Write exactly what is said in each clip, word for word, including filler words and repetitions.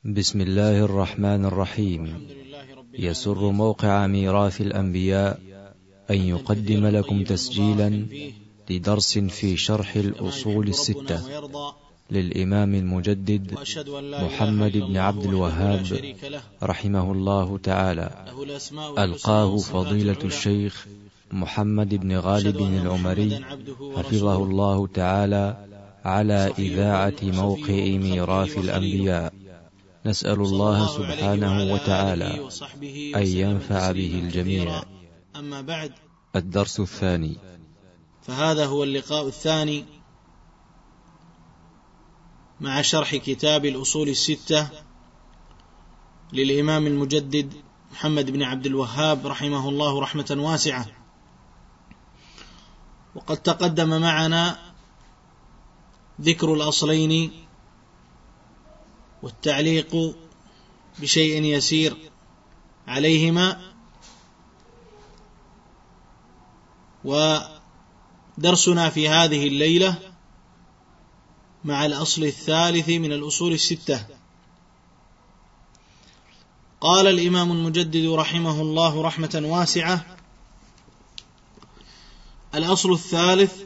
بسم الله الرحمن الرحيم. يسر موقع ميراث الأنبياء أن يقدم لكم تسجيلا لدرس في شرح الأصول الستة للإمام المجدد محمد بن عبد الوهاب رحمه الله تعالى، ألقاه فضيلة الشيخ محمد بن غالب العمري حفظه الله تعالى على إذاعة موقع ميراث الأنبياء. نسأل الله سبحانه وتعالى أن ينفع به الجميع. أما بعد، الدرس الثاني، فهذا هو اللقاء الثاني مع شرح كتاب الأصول الستة للإمام المجدد محمد بن عبد الوهاب رحمه الله رحمة واسعة. وقد تقدم معنا ذكر الأصلين والتعليق بشيء يسير عليهما، ودرسنا في هذه الليلة مع الأصل الثالث من الأصول الستة. قال الإمام المجدد رحمه الله رحمة واسعة: الأصل الثالث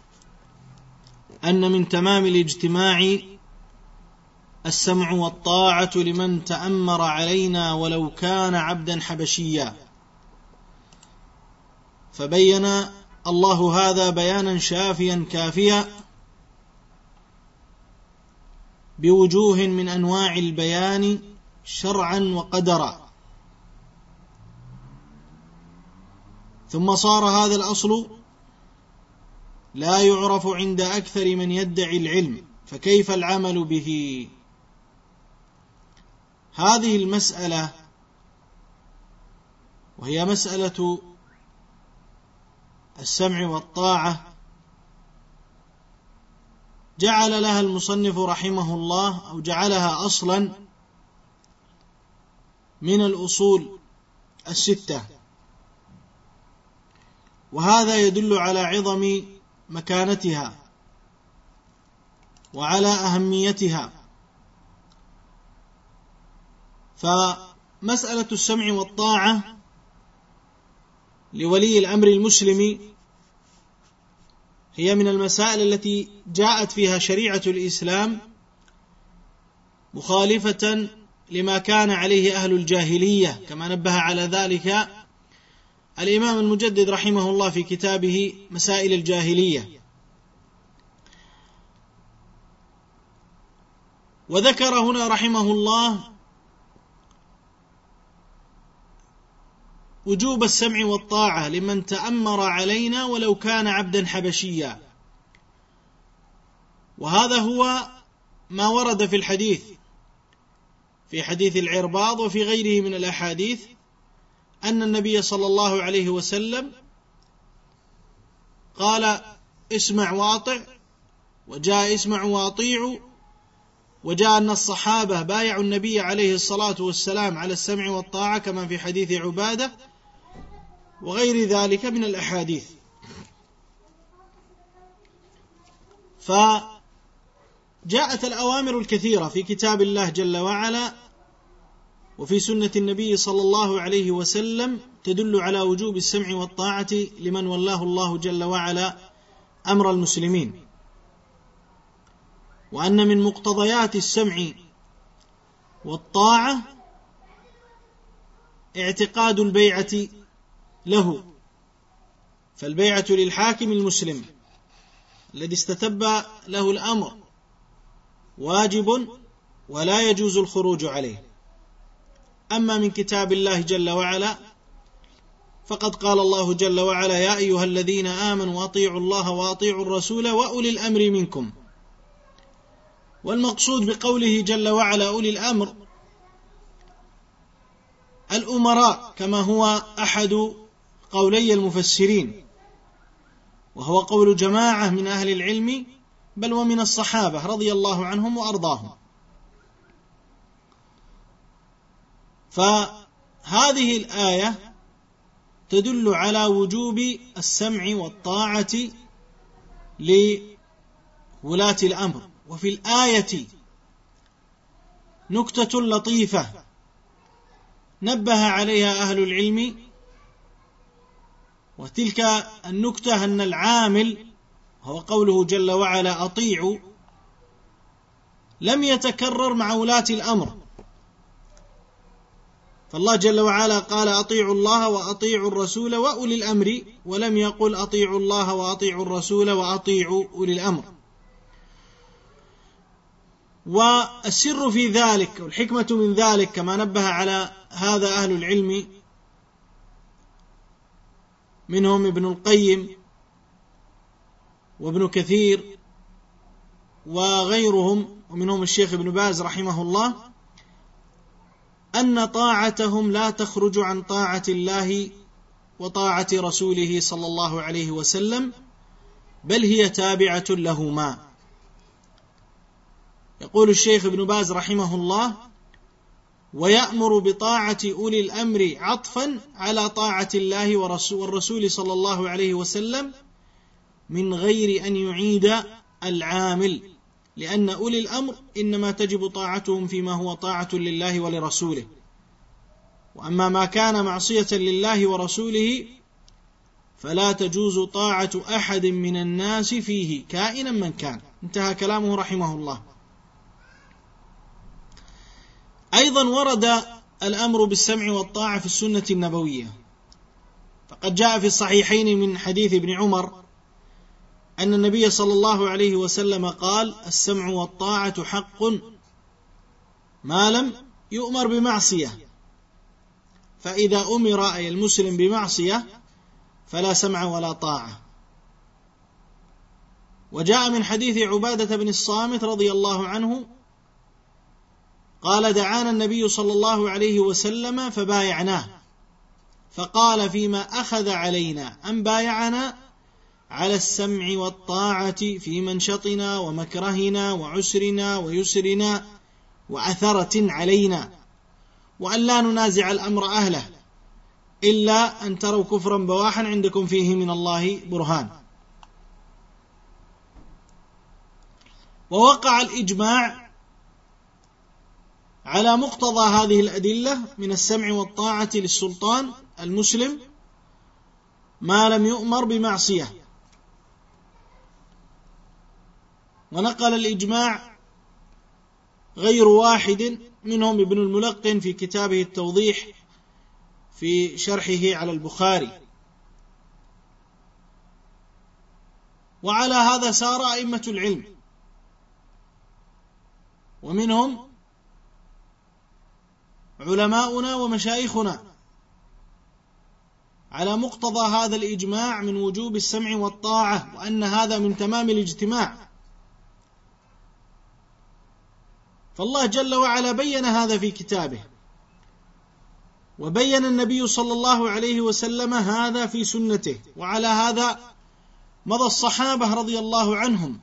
أن من تمام الاجتماع السمع والطاعة لمن تأمر علينا ولو كان عبدا حبشيا. فبين الله هذا بيانا شافيا كافيا بوجوه من أنواع البيان شرعا وقدرا. ثم صار هذا الأصل لا يعرف عند أكثر من يدعي العلم، فكيف العمل به؟ هذه المسألة، وهي مسألة السمع والطاعة، جعل لها المصنف رحمه الله أو جعلها أصلا من الأصول الستة، وهذا يدل على عظم مكانتها وعلى أهميتها. فمسألة السمع والطاعة لولي الأمر المسلم هي من المسائل التي جاءت فيها شريعة الإسلام مخالفة لما كان عليه أهل الجاهلية، كما نبه على ذلك الإمام المجدد رحمه الله في كتابه مسائل الجاهلية. وذكر هنا رحمه الله وجوب السمع والطاعة لمن تأمر علينا ولو كان عبدا حبشيا، وهذا هو ما ورد في الحديث، في حديث العرباض وفي غيره من الأحاديث، أن النبي صلى الله عليه وسلم قال: اسمع واطع، وجاء اسمع واطيعوا، وجاء أن الصحابة بايعوا النبي عليه الصلاة والسلام على السمع والطاعة كما في حديث عبادة وغير ذلك من الأحاديث. فجاءت الأوامر الكثيرة في كتاب الله جل وعلا وفي سنة النبي صلى الله عليه وسلم تدل على وجوب السمع والطاعة لمن ولاه الله جل وعلا أمر المسلمين، وأن من مقتضيات السمع والطاعة اعتقاد البيعة له، فالبيعة للحاكم المسلم الذي استتب له الأمر واجب ولا يجوز الخروج عليه. أما من كتاب الله جل وعلا فقد قال الله جل وعلا: يا أيها الذين آمنوا أطيعوا الله وأطيعوا الرسول وأولي الأمر منكم. والمقصود بقوله جل وعلا أولي الأمر الأمراء، كما هو أحد قولي المفسرين، وهو قول جماعة من أهل العلم بل ومن الصحابة رضي الله عنهم وأرضاهم. فهذه الآية تدل على وجوب السمع والطاعة لولاة الأمر. وفي الآية نكتة لطيفة نبه عليها أهل العلم، وتلك النكتة أن العامل هو قوله جل وعلا أطيعوا لم يتكرر مع ولاة الأمر، فالله جل وعلا قال أطيعوا الله وأطيعوا الرسول وأولي الأمر، ولم يقل أطيعوا الله وأطيعوا الرسول وأطيعوا أولي الأمر. والسر في ذلك والحكمة من ذلك كما نبه على هذا أهل العلم منهم ابن القيم وابن كثير وغيرهم، ومنهم الشيخ ابن باز رحمه الله، أن طاعتهم لا تخرج عن طاعة الله وطاعة رسوله صلى الله عليه وسلم، بل هي تابعة لهما. يقول الشيخ ابن باز رحمه الله: ويأمر بطاعة أولي الأمر عطفا على طاعة الله والرسول صلى الله عليه وسلم من غير أن يعيد العامل، لأن أولي الأمر إنما تجب طاعتهم فيما هو طاعة لله ولرسوله، وأما ما كان معصية لله ورسوله فلا تجوز طاعة أحد من الناس فيه كائنا من كان. انتهى كلامه رحمه الله. أيضا ورد الأمر بالسمع والطاعة في السنة النبوية، فقد جاء في الصحيحين من حديث ابن عمر أن النبي صلى الله عليه وسلم قال: السمع والطاعة حق ما لم يؤمر بمعصية، فإذا أمر أي المسلم بمعصية فلا سمع ولا طاعة. وجاء من حديث عبادة بن الصامت رضي الله عنه قال: دعانا النبي صلى الله عليه وسلم فبايعناه، فقال: فيما أخذ علينا أن بايعنا على السمع والطاعة في منشطنا ومكرهنا وعسرنا ويسرنا وعثرة علينا، وأن لا ننازع الأمر أهله إلا أن تروا كفرا بواحا عندكم فيه من الله برهان. ووقع الإجماع على مقتضى هذه الأدلة من السمع والطاعة للسلطان المسلم ما لم يؤمر بمعصية. ونقل الإجماع غير واحد منهم ابن الملقن في كتابه التوضيح في شرحه على البخاري. وعلى هذا سار أئمة العلم، ومنهم علماؤنا ومشايخنا على مقتضى هذا الإجماع من وجوب السمع والطاعة، وأن هذا من تمام الاجتماع. فالله جل وعلا بين هذا في كتابه، وبين النبي صلى الله عليه وسلم هذا في سنته، وعلى هذا مضى الصحابة رضي الله عنهم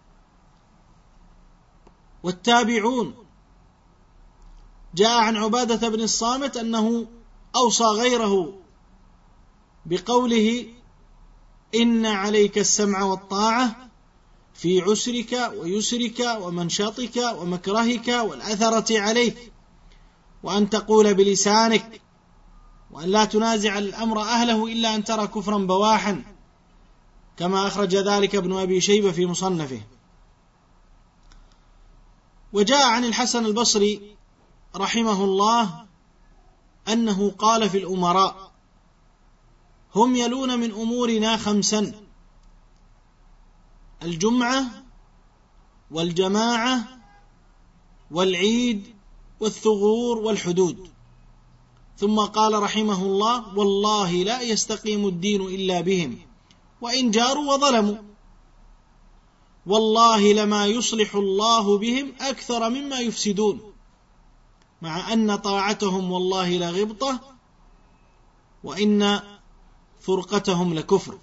والتابعون. جاء عن عبادة بن الصامت أنه أوصى غيره بقوله: إن عليك السمع والطاعة في عسرك ويسرك ومنشطك ومكرهك والأثرة عليك، وأن تقول بلسانك، وأن لا تنازع الأمر أهله إلا أن ترى كفرا بواحا، كما أخرج ذلك ابن أبي شيبة في مصنفه. وجاء عن الحسن البصري رحمه الله أنه قال في الأمراء: هم يلون من أمورنا خمسا: الجمعة والجماعة والعيد والثغور والحدود. ثم قال رحمه الله: والله لا يستقيم الدين إلا بهم، وإن جاروا وظلموا، والله لما يصلح الله بهم أكثر مما يفسدون، مع أن طاعتهم والله لغبطة، وإن فرقتهم لكفر.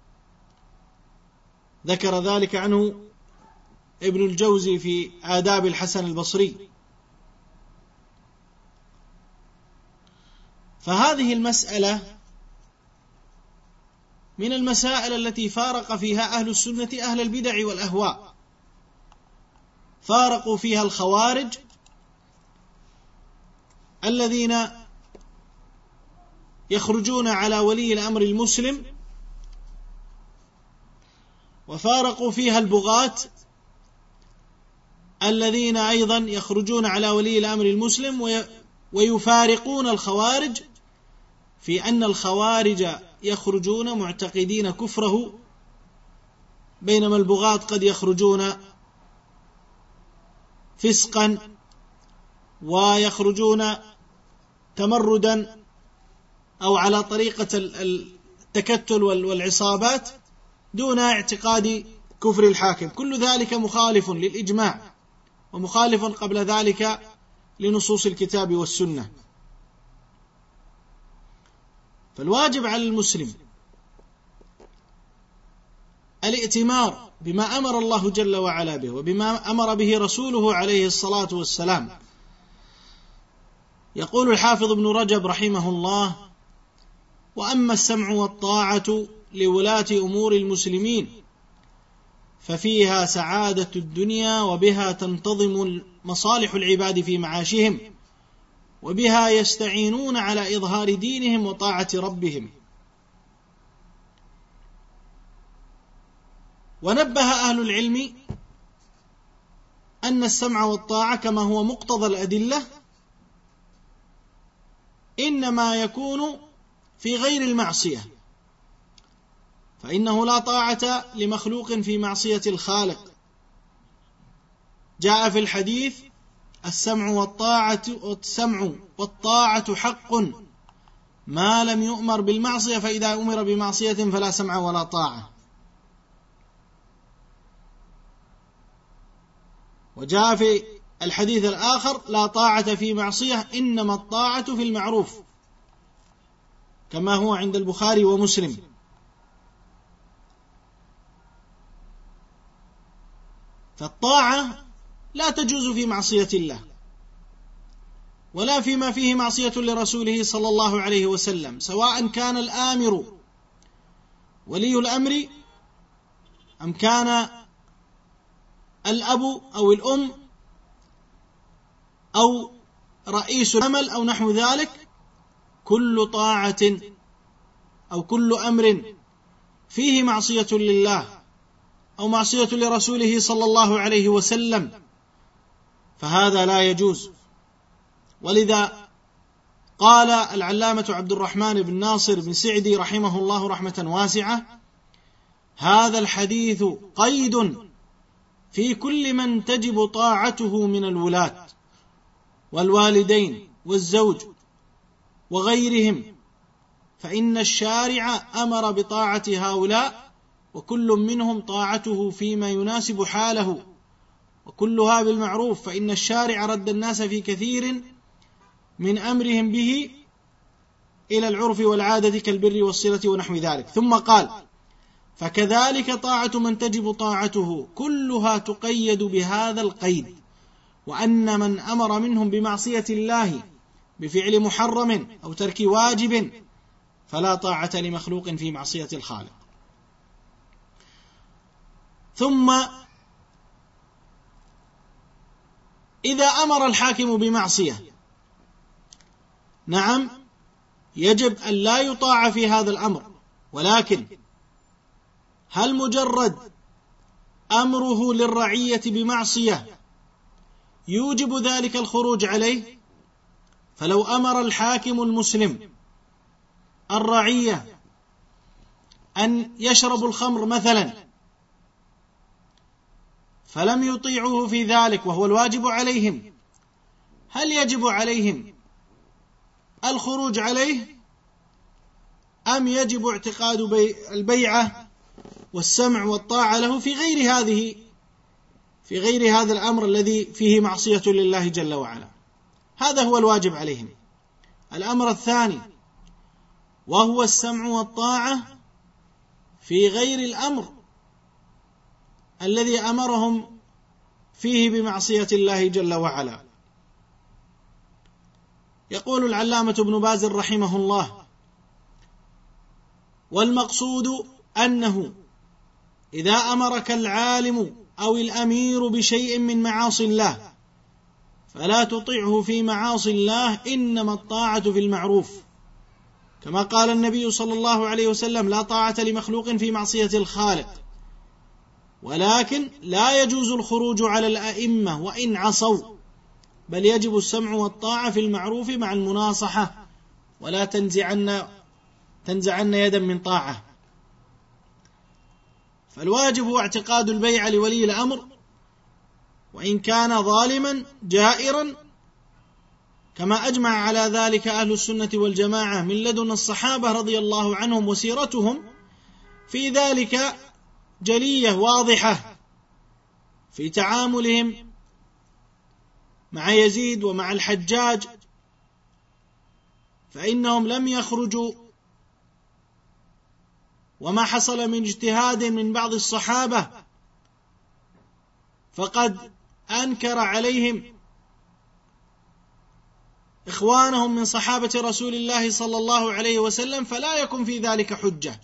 ذكر ذلك عنه ابن الجوزي في آداب الحسن البصري. فهذه المسألة من المسائل التي فارق فيها أهل السنة أهل البدع والأهواء، فارقوا فيها الخوارج الذين يخرجون على ولي الأمر المسلم وفارقوا فيها البغاة الذين أيضا يخرجون على ولي الأمر المسلم ويفارقون الخوارج في أن الخوارج يخرجون معتقدين كفره، بينما البغاة قد يخرجون فسقا ويخرجون تمردا أو على طريقة التكتل والعصابات دون اعتقاد كفر الحاكم. كل ذلك مخالف للإجماع ومخالف قبل ذلك لنصوص الكتاب والسنة. فالواجب على المسلم الائتمار بما أمر الله جل وعلا به وبما أمر به رسوله عليه الصلاة والسلام. يقول الحافظ ابن رجب رحمه الله: وأما السمع والطاعة لولاة أمور المسلمين ففيها سعادة الدنيا، وبها تنتظم مصالح العباد في معاشهم، وبها يستعينون على إظهار دينهم وطاعة ربهم. ونبه أهل العلم أن السمع والطاعة كما هو مقتضى الأدلة إنما يكون في غير المعصية، فإنه لا طاعة لمخلوق في معصية الخالق. جاء في الحديث: السمع والطاعة والسمع والطاعة حق ما لم يؤمر بالمعصية، فإذا أمر بمعصية فلا سمع ولا طاعة. وجاء في الحديث الآخر: لا طاعة في معصية إنما الطاعة في المعروف، كما هو عند البخاري ومسلم. فالطاعة لا تجوز في معصية الله ولا فيما فيه معصية لرسوله صلى الله عليه وسلم، سواء كان الآمر ولي الأمر أم كان الأب أو الأم أو رئيس العمل أو نحو ذلك. كل طاعة أو كل أمر فيه معصية لله أو معصية لرسوله صلى الله عليه وسلم فهذا لا يجوز. ولذا قال العلامة عبد الرحمن بن ناصر بن سعدي رحمه الله رحمة واسعة: هذا الحديث قيد في كل من تجب طاعته من الولاة والوالدين والزوج وغيرهم، فإن الشارع أمر بطاعة هؤلاء، وكل منهم طاعته فيما يناسب حاله، وكلها بالمعروف، فإن الشارع رد الناس في كثير من أمرهم به إلى العرف والعادة كالبر والصلة ونحو ذلك. ثم قال: فكذلك طاعة من تجب طاعته كلها تقيد بهذا القيد، وأن من أمر منهم بمعصية الله بفعل محرم أو ترك واجب فلا طاعة لمخلوق في معصية الخالق. ثم إذا أمر الحاكم بمعصية، نعم يجب أن لا يطاع في هذا الأمر، ولكن هل مجرد أمره للرعية بمعصية يوجب ذلك الخروج عليه؟ فلو أمر الحاكم المسلم الرعية أن يشربوا الخمر مثلا فلم يطيعوه في ذلك وهو الواجب عليهم، هل يجب عليهم الخروج عليه أم يجب اعتقاد البيعة والسمع والطاعة له في غير هذه في غير هذا الأمر الذي فيه معصية لله جل وعلا؟ هذا هو الواجب عليهم. الأمر الثاني وهو السمع والطاعة في غير الأمر الذي أمرهم فيه بمعصية الله جل وعلا. يقول العلامة ابن باز رحمه الله: والمقصود أنه إذا أمرك العالم أو الأمير بشيء من معاصي الله فلا تطعه في معاصي الله، إنما الطاعة في المعروف، كما قال النبي صلى الله عليه وسلم: لا طاعة لمخلوق في معصية الخالق. ولكن لا يجوز الخروج على الأئمة وإن عصوا، بل يجب السمع والطاعة في المعروف مع المناصحة، ولا تنزعن تنزعن يدا من طاعة. فالواجب هو اعتقاد البيعة لولي الأمر، وإن كان ظالما جائرا، كما أجمع على ذلك أهل السنة والجماعة من لدن الصحابة رضي الله عنهم، وسيرتهم في ذلك جلية واضحة في تعاملهم مع يزيد ومع الحجاج، فإنهم لم يخرجوا، وما حصل من اجتهاد من بعض الصحابة فقد أنكر عليهم إخوانهم من صحابة رسول الله صلى الله عليه وسلم، فلا يكن في ذلك حجة.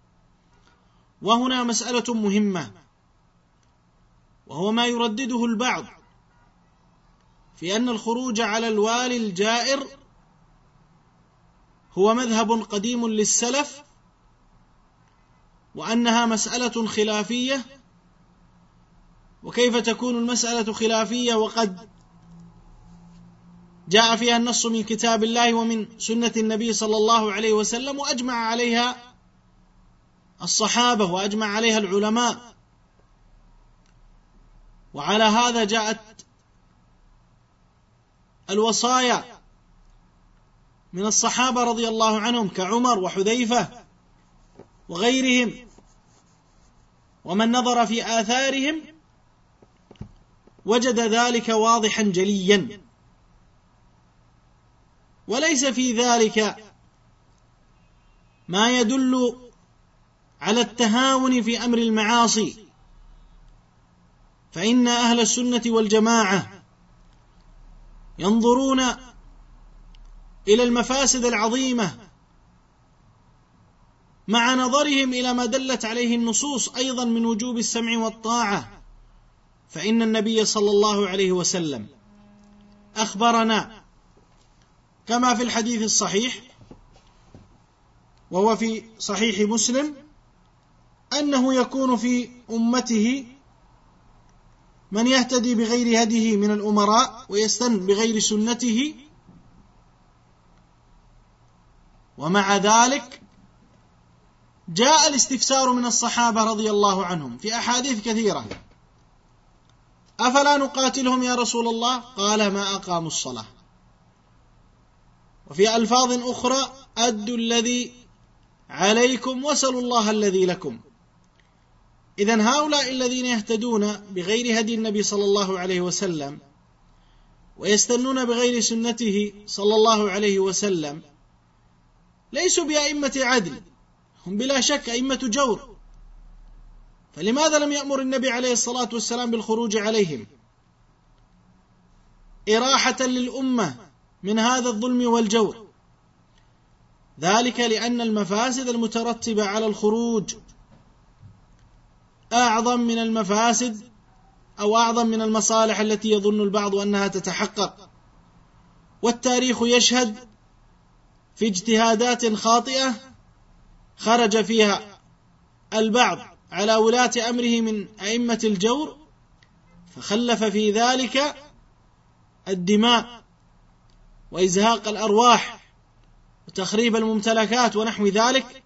وهنا مسألة مهمة، وهو ما يردده البعض في أن الخروج على الوالي الجائر هو مذهب قديم للسلف، وأنها مسألة خلافية. وكيف تكون المسألة خلافية وقد جاء فيها النص من كتاب الله ومن سنة النبي صلى الله عليه وسلم، وأجمع عليها الصحابة وأجمع عليها العلماء. وعلى هذا جاءت الوصايا من الصحابة رضي الله عنهم كعمر وحذيفة وغيرهم، ومن نظر في آثارهم وجد ذلك واضحا جليا، وليس في ذلك ما يدل على التهاون في أمر المعاصي، فإن أهل السنة والجماعة ينظرون إلى المفاسد العظيمة مع نظرهم إلى ما دلت عليه النصوص أيضا من وجوب السمع والطاعة. فإن النبي صلى الله عليه وسلم أخبرنا كما في الحديث الصحيح، وهو في صحيح مسلم، أنه يكون في أمته من يهتدي بغير هديه من الأمراء ويستن بغير سنته، ومع ذلك جاء الاستفسار من الصحابة رضي الله عنهم في أحاديث كثيرة: أفلا نقاتلهم يا رسول الله؟ قال: ما أقاموا الصلاة. وفي ألفاظ أخرى: أدوا الذي عليكم وسلوا الله الذي لكم. إذن هؤلاء الذين يهتدون بغير هدي النبي صلى الله عليه وسلم ويستنون بغير سنته صلى الله عليه وسلم ليسوا بأئمة عدل، هم بلا شك أئمة جور، فلماذا لم يأمر النبي عليه الصلاة والسلام بالخروج عليهم إراحة للأمة من هذا الظلم والجور؟ ذلك لأن المفاسد المترتبة على الخروج أعظم من المفاسد أو أعظم من المصالح التي يظن البعض أنها تتحقق. والتاريخ يشهد في اجتهادات خاطئة خرج فيها البعض على ولاة أمره من أئمة الجور، فخلف في ذلك الدماء وإزهاق الأرواح وتخريب الممتلكات ونحو ذلك.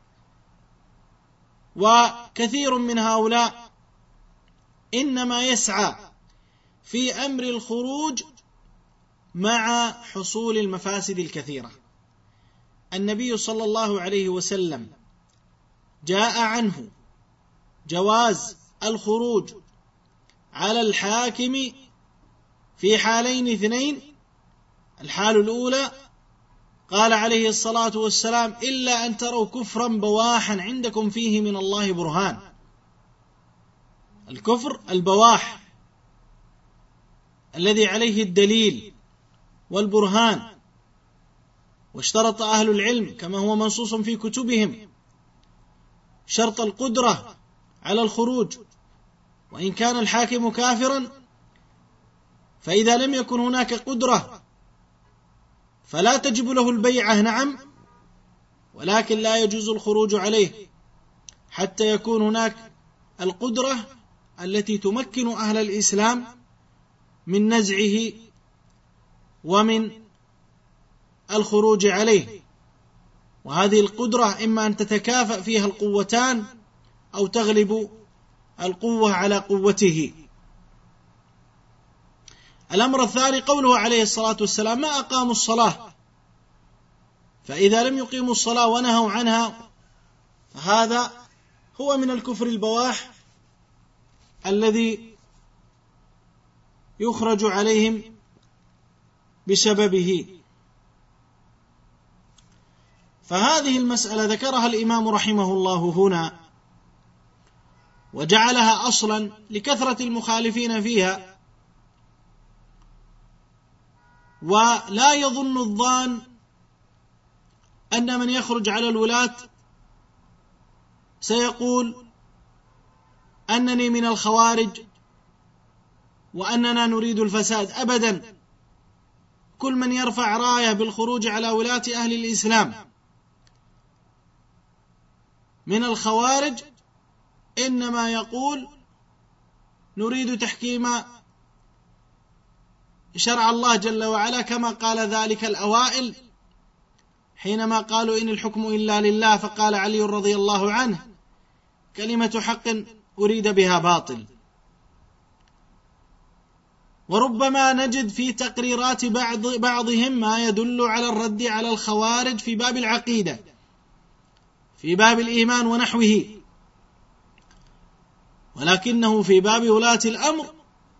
وكثير من هؤلاء إنما يسعى في أمر الخروج مع حصول المفاسد الكثيرة. النبي صلى الله عليه وسلم جاء عنه جواز الخروج على الحاكم في حالين اثنين. الحال الأولى قال عليه الصلاة والسلام: إلا أن تروا كفرا بواحا عندكم فيه من الله برهان. الكفر البواح الذي عليه الدليل والبرهان، واشترط أهل العلم كما هو منصوص في كتبهم شرط القدرة على الخروج، وإن كان الحاكم كافرا فإذا لم يكن هناك قدرة فلا تجب له البيعة، نعم، ولكن لا يجوز الخروج عليه حتى يكون هناك القدرة التي تمكن أهل الإسلام من نزعه ومن الخروج عليه. وهذه القدرة إما أن تتكافأ فيها القوتان أو تغلب القوة على قوته. الأمر الثاني قوله عليه الصلاة والسلام: ما أقاموا الصلاة، فإذا لم يقيموا الصلاة ونهوا عنها فهذا هو من الكفر البواح الذي يخرج عليهم بسببه. فهذه المسألة ذكرها الإمام رحمه الله هنا وجعلها أصلا لكثرة المخالفين فيها، ولا يظن الظان أن من يخرج على الولاة سيقول أنني من الخوارج وأننا نريد الفساد. أبدا، كل من يرفع راية بالخروج على ولاة أهل الإسلام من الخوارج إنما يقول نريد تحكيم شرع الله جل وعلا، كما قال ذلك الأوائل حينما قالوا إن الحكم إلا لله، فقال علي رضي الله عنه: كلمة حق أريد بها باطل. وربما نجد في تقريرات بعض بعضهم ما يدل على الرد على الخوارج في باب العقيدة، في باب الإيمان ونحوه، ولكنه في باب ولاة الأمر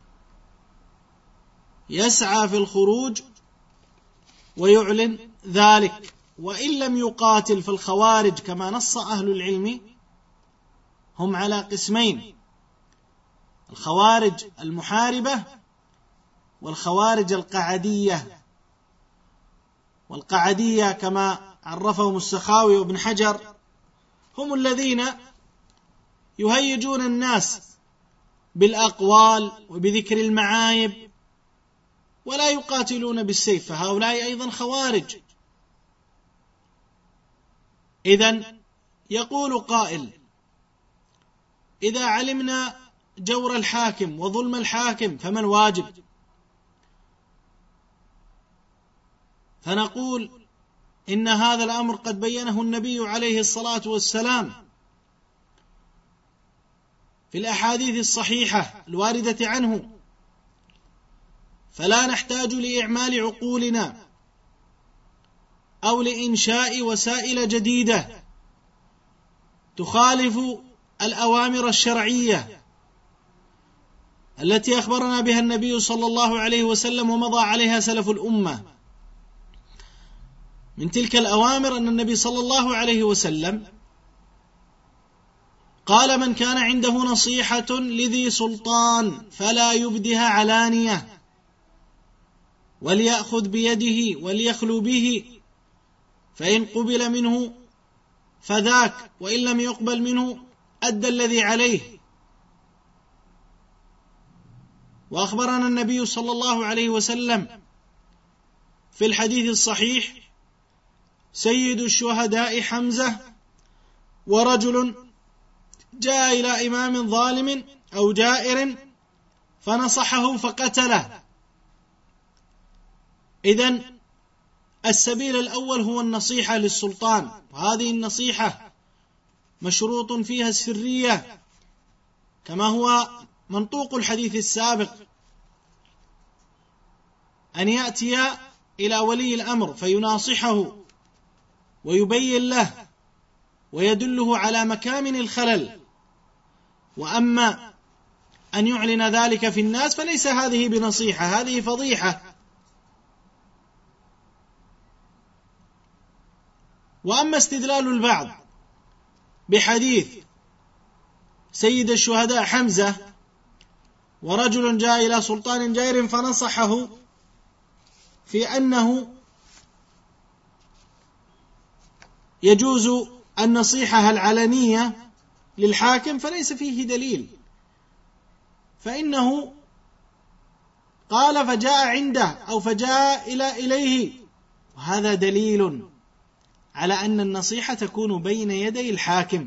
يسعى في الخروج ويعلن ذلك. وإن لم يقاتل، في الخوارج كما نص أهل العلم هم على قسمين: الخوارج المحاربة والخوارج القعدية. والقعدية كما عرفهم السخاوي وابن حجر هم الذين يهيجون الناس بالأقوال وبذكر المعايب ولا يقاتلون بالسيف، فهؤلاء أيضا خوارج. إذن يقول قائل: إذا علمنا جور الحاكم وظلم الحاكم فما الواجب؟ فنقول إن هذا الأمر قد بينه النبي عليه الصلاة والسلام في الأحاديث الصحيحة الواردة عنه، فلا نحتاج لإعمال عقولنا أو لإنشاء وسائل جديدة تخالف الأوامر الشرعية التي أخبرنا بها النبي صلى الله عليه وسلم ومضى عليها سلف الأمة. من تلك الأوامر أن النبي صلى الله عليه وسلم قال: من كان عنده نصيحة لذي سلطان فلا يبدها علانية، وليأخذ بيده وليخلو به، فإن قبل منه فذاك، وإن لم يقبل منه أدى الذي عليه. وأخبرنا النبي صلى الله عليه وسلم في الحديث الصحيح: سيد الشهداء حمزة، ورجل جاء إلى إمام ظالم أو جائر فنصحه فقتله. إذن السبيل الأول هو النصيحة للسلطان، وهذه النصيحة مشروط فيها السرية كما هو منطوق الحديث السابق، أن يأتي إلى ولي الأمر فيناصحه ويبين له ويدله على مكامن الخلل. وأما أن يعلن ذلك في الناس فليس هذه بنصيحة، هذه فضيحة. وأما استدلال البعض بحديث سيد الشهداء حمزة ورجل جاء إلى سلطان جائر فنصحه في أنه يجوز النصيحة العلنية للحاكم، فليس فيه دليل، فإنه قال فجاء عنده أو فجاء إلى إليه، وهذا دليل على أن النصيحة تكون بين يدي الحاكم.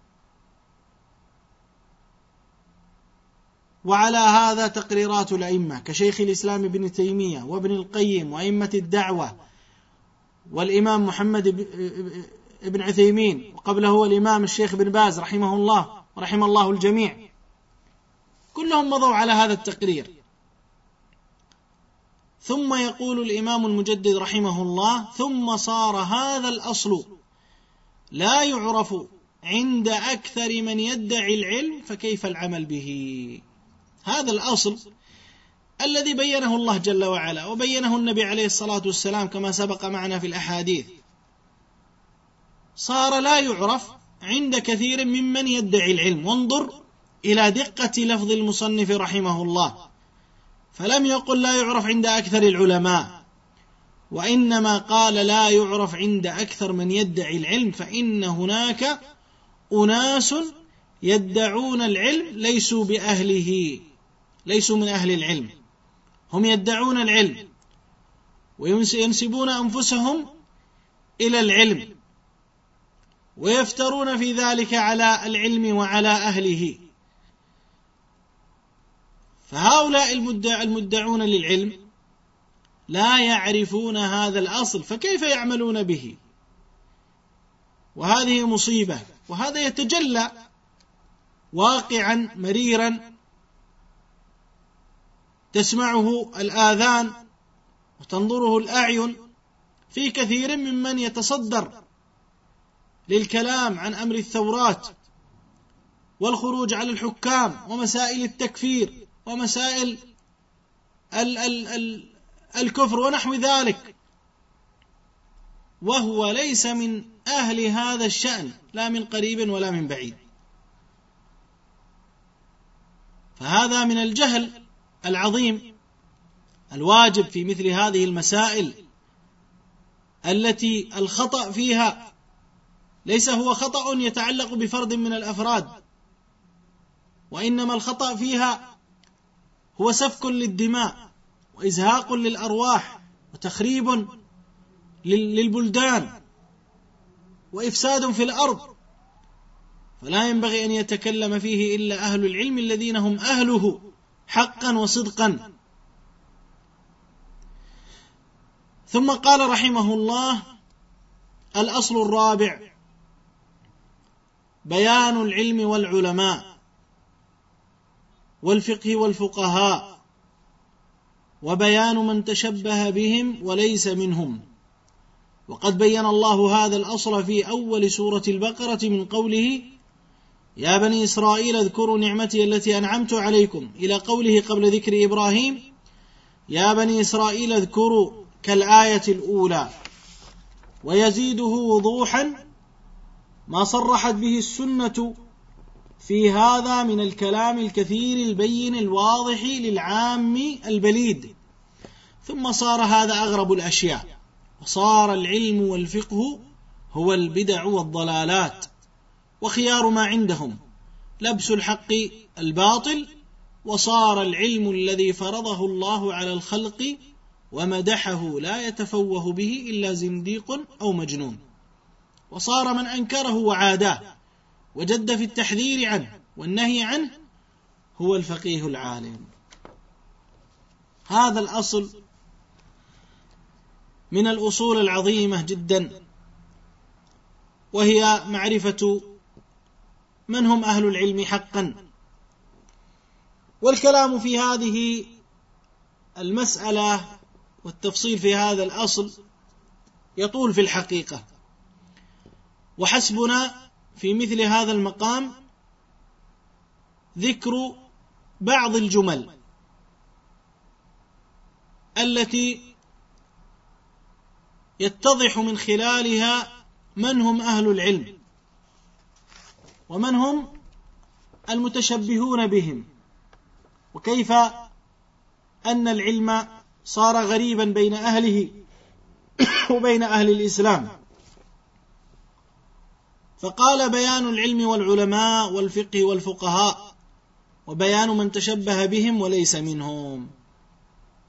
وعلى هذا تقريرات الأئمة كشيخ الإسلام ابن تيمية وابن القيم وأئمة الدعوة والإمام محمد ابن عثيمين، وقبله هو الإمام الشيخ بن باز رحمه الله ورحم الله الجميع، كلهم مضوا على هذا التقرير. ثم يقول الإمام المجدد رحمه الله: ثم صار هذا الأصل لا يعرف عند أكثر من يدعي العلم، فكيف العمل به؟ هذا الأصل الذي بينه الله جل وعلا وبينه النبي عليه الصلاة والسلام كما سبق معنا في الأحاديث، صار لا يعرف عند كثير ممن يدعي العلم. وانظر إلى دقة لفظ المصنف رحمه الله، فلم يقل لا يعرف عند أكثر العلماء، وإنما قال لا يعرف عند أكثر من يدعي العلم، فإن هناك أناس يدعون العلم ليسوا بأهله، ليسوا من أهل العلم، هم يدعون العلم وينسبون أنفسهم إلى العلم ويفترون في ذلك على العلم وعلى أهله. فهؤلاء المدعون للعلم لا يعرفون هذا الأصل، فكيف يعملون به؟ وهذه مصيبة، وهذا يتجلى واقعا مريرا تسمعه الآذان وتنظره الأعين في كثير ممن يتصدر للكلام عن أمر الثورات والخروج على الحكام ومسائل التكفير ومسائل ال ال ال الكفر ونحو ذلك، وهو ليس من أهل هذا الشأن لا من قريب ولا من بعيد. فهذا من الجهل العظيم الواجب في مثل هذه المسائل التي الخطأ فيها ليس هو خطأ يتعلق بفرد من الأفراد، وإنما الخطأ فيها هو سفك للدماء وإزهاق للأرواح وتخريب للبلدان وإفساد في الأرض، فلا ينبغي أن يتكلم فيه إلا أهل العلم الذين هم أهله حقا وصدقا. ثم قال رحمه الله: الأصل الرابع بيان العلم والعلماء والفقه والفقهاء، وبيان من تشبه بهم وليس منهم. وقد بين الله هذا الأصل في أول سورة البقرة من قوله: يا بني إسرائيل اذكروا نعمتي التي أنعمت عليكم، إلى قوله قبل ذكر إبراهيم: يا بني إسرائيل اذكروا، كالآية الأولى. ويزيده وضوحا ما صرحت به السنة في هذا من الكلام الكثير البين الواضح للعام البليد. ثم صار هذا أغرب الأشياء، وصار العلم والفقه هو البدع والضلالات، وخيار ما عندهم لبس الحق الباطل، وصار العلم الذي فرضه الله على الخلق ومدحه لا يتفوه به إلا زنديق أو مجنون، وصار من أنكره وعاداه وجد في التحذير عنه والنهي عنه هو الفقيه العالم. هذا الأصل من الأصول العظيمة جدا، وهي معرفة من هم أهل العلم حقا. والكلام في هذه المسألة والتفصيل في هذا الأصل يطول في الحقيقة، وحسبنا في مثل هذا المقام ذكر بعض الجمل التي يتضح من خلالها من هم أهل العلم ومن هم المتشبهون بهم، وكيف أن العلم صار غريبا بين أهله وبين أهل الإسلام. فقال: بيان العلم والعلماء والفقه والفقهاء، وبيان من تشبه بهم وليس منهم.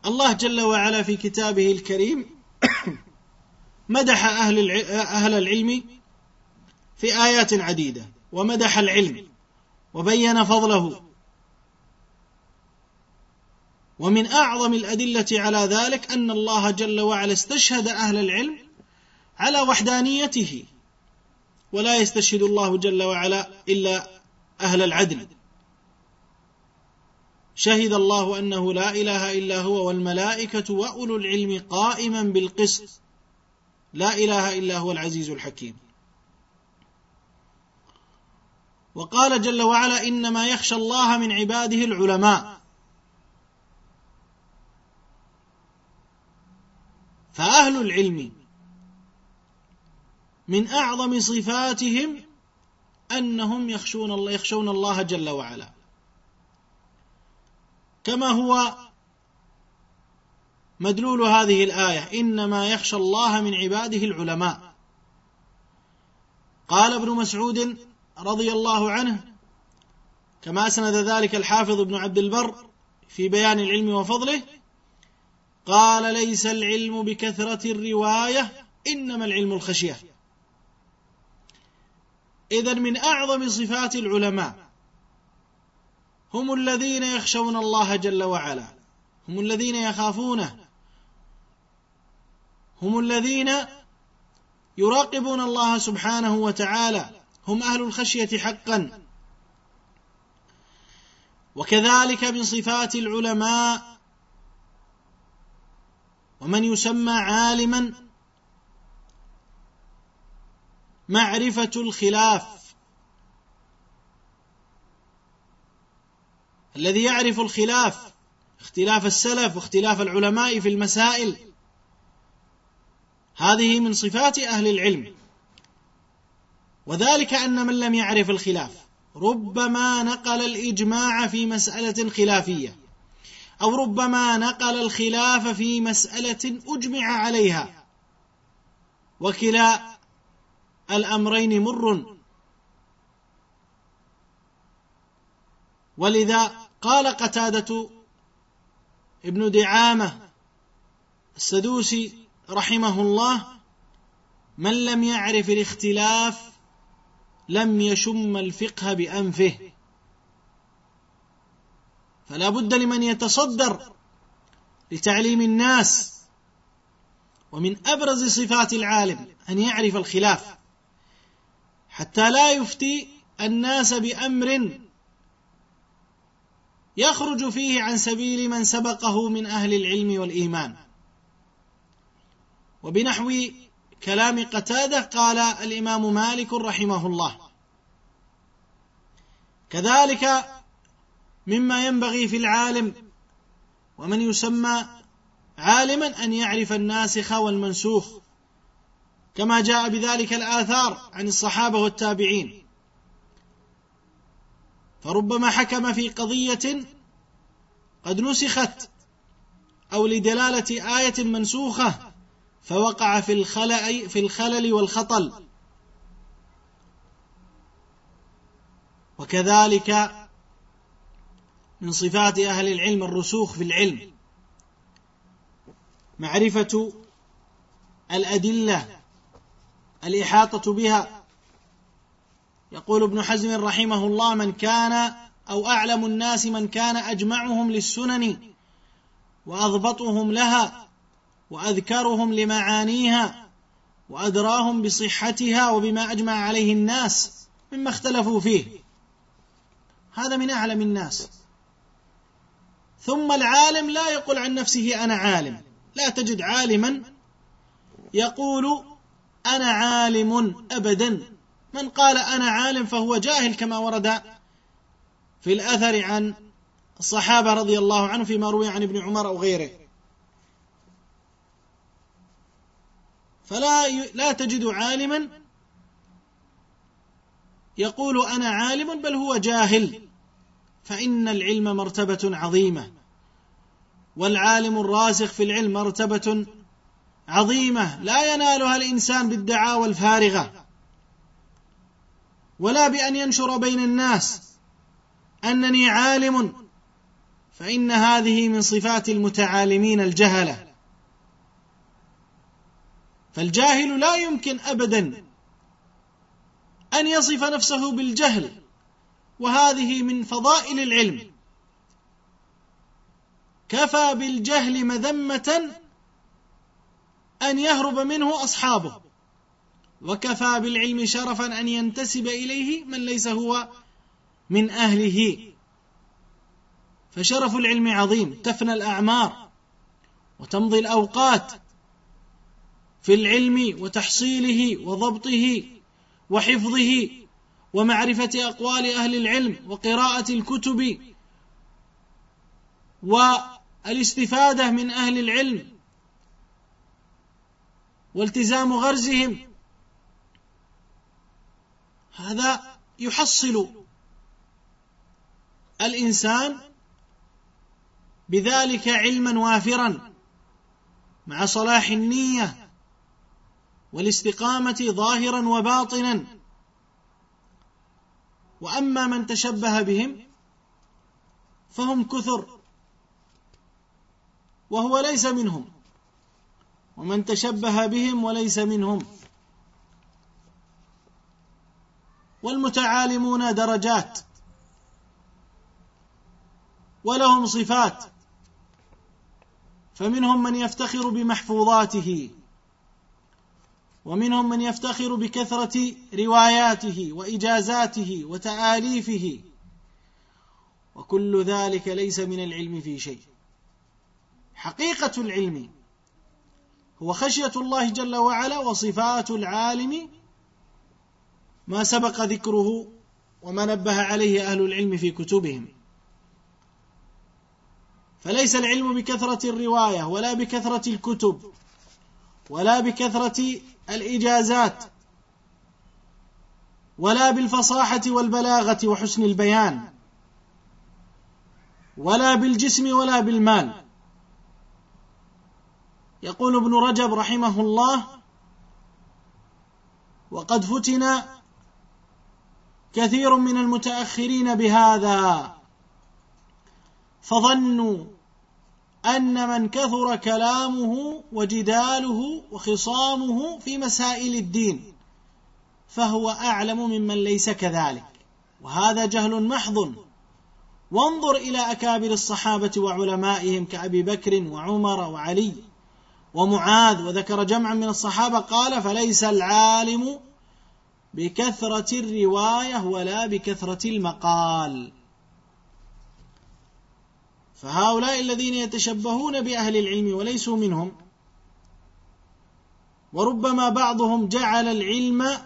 الله جل وعلا في كتابه الكريم مدح أهل أهل العلم في آيات عديدة، ومدح العلم وبين فضله، ومن أعظم الأدلة على ذلك أن الله جل وعلا استشهد أهل العلم على وحدانيته، ولا يستشهد الله جل وعلا إلا أهل العدل. شهد الله أنه لا إله إلا هو والملائكة وأولو العلم قائما بالقسط لا إله إلا هو العزيز الحكيم. وقال جل وعلا إنما يخشى الله من عباده العلماء. فأهل العلم من أعظم صفاتهم أنهم يخشون الله, يخشون الله جل وعلا، كما هو مدلول هذه الآية إنما يخشى الله من عباده العلماء. قال ابن مسعود رضي الله عنه كما أسند ذلك الحافظ ابن عبد البر في بيان العلم وفضله، قال ليس العلم بكثرة الرواية إنما العلم الخشية. إذن من أعظم صفات العلماء هم الذين يخشون الله جل وعلا، هم الذين يخافونه، هم الذين يراقبون الله سبحانه وتعالى، هم أهل الخشية حقا. وكذلك من صفات العلماء ومن يسمى عالما معرفة الخلاف، الذي يعرف الخلاف، اختلاف السلف واختلاف العلماء في المسائل، هذه من صفات أهل العلم. وذلك أن من لم يعرف الخلاف ربما نقل الإجماع في مسألة خلافية، أو ربما نقل الخلاف في مسألة أجمع عليها، وكلا الأمرين مر. ولذا قال قتادة ابن دعامة السدوسي رحمه الله من لم يعرف الاختلاف لم يشم الفقه بأنفه. فلا بد لمن يتصدر لتعليم الناس ومن أبرز صفات العالم أن يعرف الخلاف، حتى لا يفتي الناس بأمر يخرج فيه عن سبيل من سبقه من أهل العلم والإيمان. وبنحو كلام قتادة قال الإمام مالك رحمه الله. كذلك مما ينبغي في العالم ومن يسمى عالما أن يعرف الناسخ والمنسوخ، كما جاء بذلك الآثار عن الصحابة والتابعين. فربما حكم في قضية قد نسخت أو لدلالة آية منسوخة فوقع في الخلل في الخلل والخطل. وكذلك من صفات أهل العلم الرسوخ في العلم، معرفة الأدلة، الإحاطة بها. يقول ابن حزم رحمه الله من كان أو أعلم الناس من كان أجمعهم للسنن وأضبطهم لها وأذكرهم لمعانيها وأدراهم بصحتها وبما أجمع عليه الناس مما اختلفوا فيه. هذا من أعلم الناس. ثم العالم لا يقول عن نفسه أنا عالم، لا تجد عالما يقول أنا عالم أبدا. من قال أنا عالم فهو جاهل، كما ورد في الأثر عن الصحابة رضي الله عنهم فيما روي عن ابن عمر أو غيره. فلا لا تجد عالما يقول أنا عالم، بل هو جاهل. فإن العلم مرتبة عظيمة، والعالم الراسخ في العلم مرتبة عظيمة لا ينالها الإنسان بالدعاوى الفارغة، ولا بأن ينشر بين الناس أنني عالم فإن هذه من صفات المتعالمين الجهلة، فالجاهل لا يمكن أبدا أن يصف نفسه بالجهل، وهذه من فضائل العلم. كفى بالجهل مذمة أن يهرب منه أصحابه، وكفى بالعلم شرفا أن ينتسب إليه من ليس هو من أهله. فشرف العلم عظيم، تفنى الأعمار وتمضي الأوقات في العلم وتحصيله وضبطه وحفظه ومعرفة أقوال أهل العلم وقراءة الكتب والاستفادة من أهل العلم والتزام غرزهم. هذا يحصل الإنسان بذلك علما وافرا مع صلاح النية والاستقامة ظاهرا وباطنا. وأما من تشبه بهم فهم كثر وهو ليس منهم، ومن تشبه بهم وليس منهم. والمتعالمون درجات ولهم صفات، فمنهم من يفتخر بمحفوظاته، ومنهم من يفتخر بكثرة رواياته وإجازاته وتآليفه، وكل ذلك ليس من العلم في شيء. حقيقة العلم هو خشية الله جل وعلا، وصفات العالم ما سبق ذكره وما نبه عليه أهل العلم في كتبهم. فليس العلم بكثرة الرواية ولا بكثرة الكتب ولا بكثرة الإجازات ولا بالفصاحة والبلاغة وحسن البيان ولا بالجسم ولا بالمال. يقول ابن رجب رحمه الله: وقد فتن كثير من المتأخرين بهذا، فظنوا أن من كثر كلامه وجداله وخصامه في مسائل الدين فهو أعلم ممن ليس كذلك، وهذا جهل محض. وانظر إلى أكابر الصحابة وعلمائهم كأبي بكر وعمر وعلي ومعاذ، وذكر جمعا من الصحابة قال: فليس العالم بكثرة الرواية ولا بكثرة المقال. فهؤلاء الذين يتشبهون بأهل العلم وليسوا منهم، وربما بعضهم جعل العلم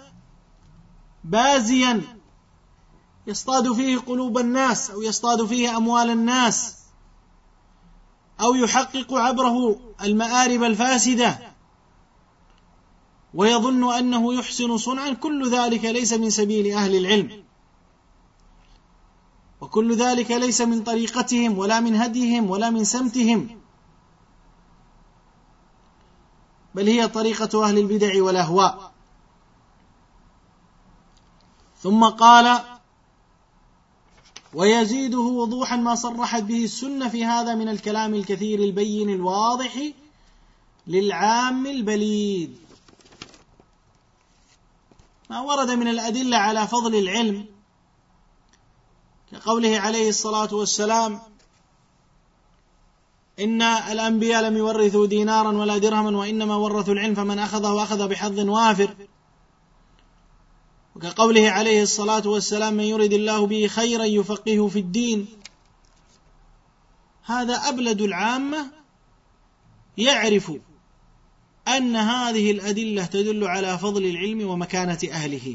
بازيا يصطاد فيه قلوب الناس أو يصطاد فيه أموال الناس أو يحقق عبره المآرب الفاسدة ويظن أنه يحسن صنعا. كل ذلك ليس من سبيل أهل العلم، وكل ذلك ليس من طريقتهم ولا من هديهم ولا من سمتهم، بل هي طريقة أهل البدع والأهواء. ثم قال: ويزيده وضوحا ما صرحت به السنة في هذا من الكلام الكثير البين الواضح للعام البليد. ما ورد من الأدلة على فضل العلم كقوله عليه الصلاة والسلام: إن الأنبياء لم يورثوا دينارا ولا درهما وإنما ورثوا العلم فمن أخذه أخذ بحظ وافر. وكقوله عليه الصلاة والسلام: من يرد الله به خيرا يفقهه في الدين. هذا أبلد العامة يعرف أن هذه الأدلة تدل على فضل العلم ومكانة أهله.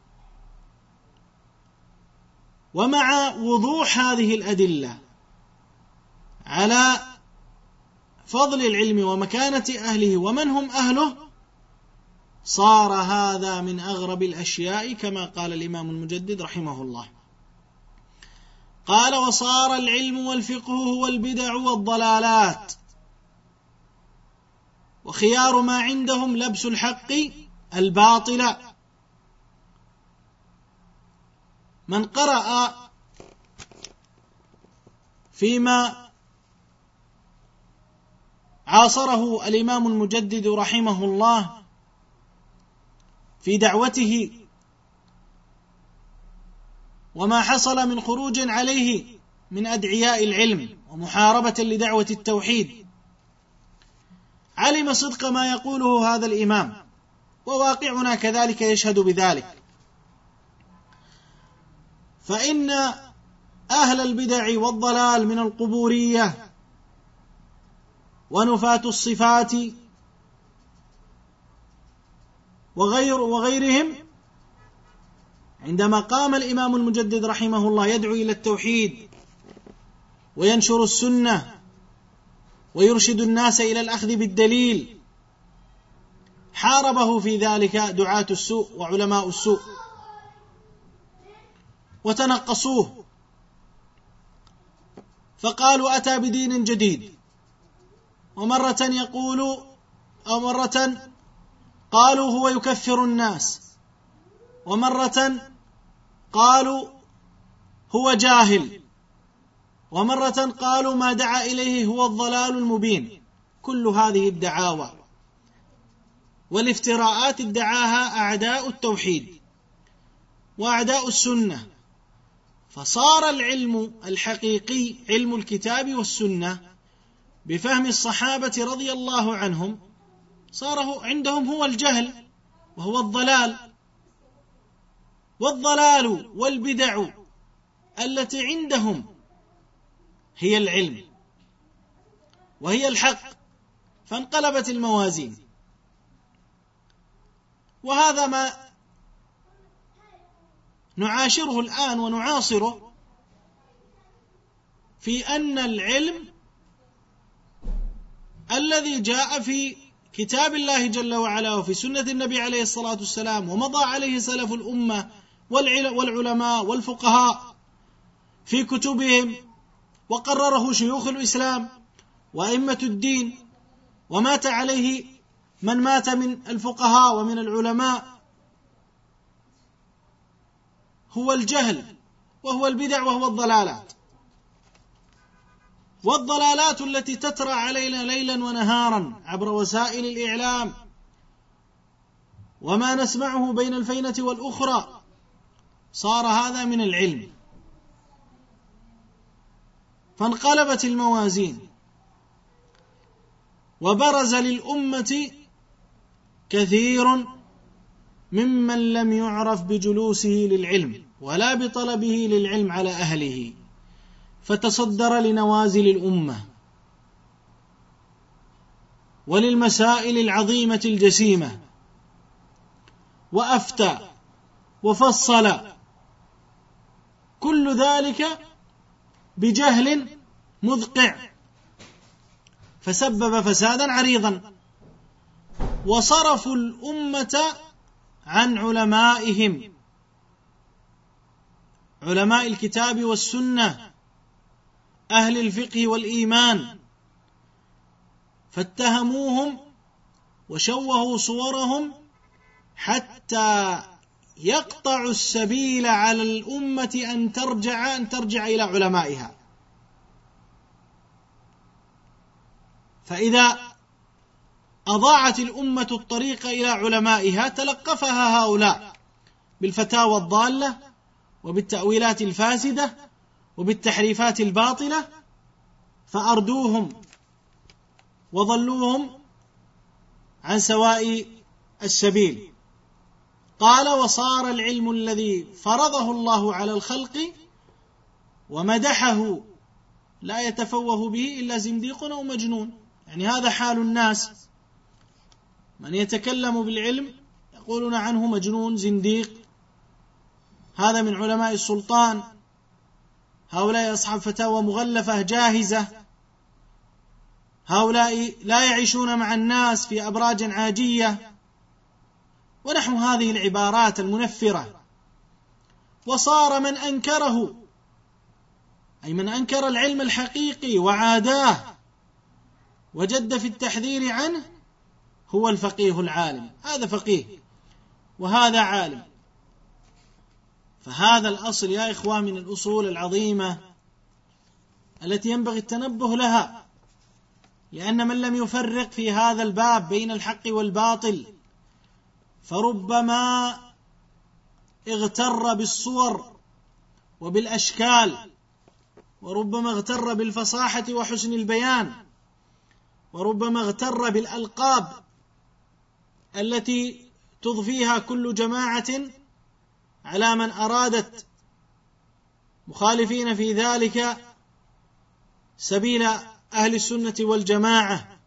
ومع وضوح هذه الأدلة على فضل العلم ومكانة أهله ومن هم أهله، صار هذا من أغرب الأشياء كما قال الإمام المجدد رحمه الله. قال: وصار العلم والفقه هو البدع والضلالات، وخيار ما عندهم لبس الحق الباطل. من قرأ فيما عاصره الإمام المجدد رحمه الله في دعوته، وما حصل من خروج عليه من أدعياء العلم ومحاربة لدعوة التوحيد، علم صدق ما يقوله هذا الإمام، وواقعنا كذلك يشهد بذلك. فإن أهل البدع والضلال من القبورية ونفاة الصفات وغير وغيرهم، عندما قام الإمام المجدد رحمه الله يدعو إلى التوحيد وينشر السنة ويرشد الناس إلى الأخذ بالدليل، حاربه في ذلك دعاة السوء وعلماء السوء وتنقصوه، فقالوا أتى بدين جديد، ومرة يقول أو مرة قالوا هو يكفر الناس، ومرة قالوا هو جاهل، ومرة قالوا ما دعا إليه هو الضلال المبين. كل هذه الدعاوى والافتراءات ادعاها أعداء التوحيد وأعداء السنة، فصار العلم الحقيقي علم الكتاب والسنة بفهم الصحابة رضي الله عنهم، صار عندهم هو الجهل وهو الضلال، والضلال والبدع التي عندهم هي العلم وهي الحق، فانقلبت الموازين. وهذا ما نعاشره الآن ونعاصره، في أن العلم الذي جاء في كتاب الله جل وعلا وفي سنة النبي عليه الصلاة والسلام ومضى عليه سلف الأمة والعلماء والفقهاء في كتبهم، وقرره شيوخ الإسلام وأئمة الدين، ومات عليه من مات من الفقهاء ومن العلماء، هو الجهل وهو البدع وهو الضلالات. والضلالات التي تترى علينا ليلا ونهارا عبر وسائل الإعلام وما نسمعه بين الفينة والأخرى، صار هذا من العلم، فانقلبت الموازين، وبرز للأمة كثير ممن لم يعرف بجلوسه للعلم ولا بطلبه للعلم على أهله، فتصدر لنوازل الأمة وللمسائل العظيمة الجسيمة، وأفتى وفصل، كل ذلك بجهل مذقع، فسبب فسادا عريضا، وصرفوا الأمة عن علمائهم، علماء الكتاب والسنة، أهل الفقه والإيمان، فاتهموهم وشوهوا صورهم حتى يقطع السبيل على الأمة أن ترجع أن ترجع إلى علمائها. فإذا أضاعت الأمة الطريق إلى علمائها تلقفها هؤلاء بالفتاوى الضالة وبالتأويلات الفاسدة وبالتحريفات الباطلة، فأردوهم وضلوهم عن سواء السبيل. قال: وصار العلم الذي فرضه الله على الخلق ومدحه لا يتفوه به إلا زنديق أو مجنون. يعني هذا حال الناس، من يتكلم بالعلم يقولون عنه مجنون زنديق، هذا من علماء السلطان، هؤلاء أصحاب فتاوى مغلفة جاهزة، هؤلاء لا يعيشون مع الناس في أبراج عاجية، ونحو هذه العبارات المنفرة. وصار من أنكره، أي من أنكر العلم الحقيقي وعاداه وجد في التحذير عنه، هو الفقيه العالم. هذا فقيه وهذا عالم. فهذا الأصل يا إخوان من الأصول العظيمة التي ينبغي التنبه لها، لأن من لم يفرق في هذا الباب بين الحق والباطل فربما اغتر بالصور وبالأشكال، وربما اغتر بالفصاحة وحسن البيان، وربما اغتر بالألقاب التي تضفيها كل جماعة على من أرادت، مخالفين في ذلك سبيل أهل السنة والجماعة،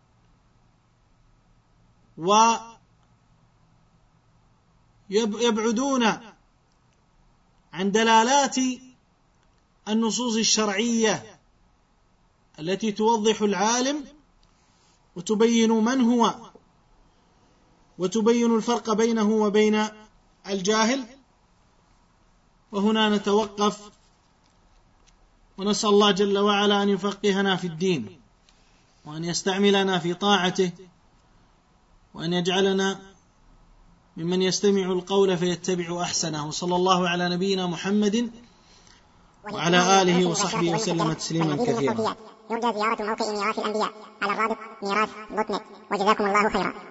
ويبعدون عن دلالات النصوص الشرعية التي توضح العالم وتبين من هو وتبين الفرق بينه وبين الجاهل. وهنا نتوقف، ونسأل الله جل وعلا أن يفقهنا في الدين، وأن يستعملنا في طاعته، وأن يجعلنا ممن يستمع القول فيتبع أحسنه. وصلى الله على نبينا محمد وعلى آله وصحبه وسلم تسليما كثيرا. يرجى زيارة موقع ميراث الأنبياء على الرابط ميراث دوت نت. وجزاكم الله خيرا.